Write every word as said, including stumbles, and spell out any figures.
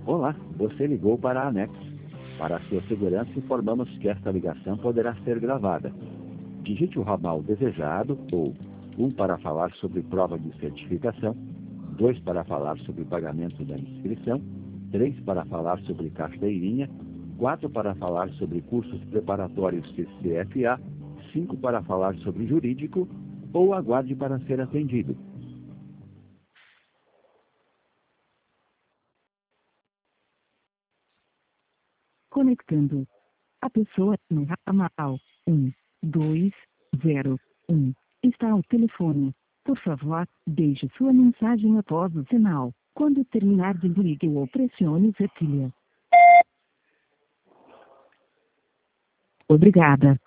Olá, você ligou para a Anex. Para a sua segurança, informamos que esta ligação poderá ser gravada. Digite o ramal desejado ou um para falar sobre prova de certificação, dois para falar sobre pagamento da inscrição, três para falar sobre carteirinha, quatro para falar sobre cursos preparatórios C F A, cinco para falar sobre jurídico ou aguarde para ser atendido. Conectando. A pessoa no ramal um, dois, zero, um está ao telefone. Por favor, deixe sua mensagem após o sinal. Quando terminar, desligue ou pressione setilha. Obrigada.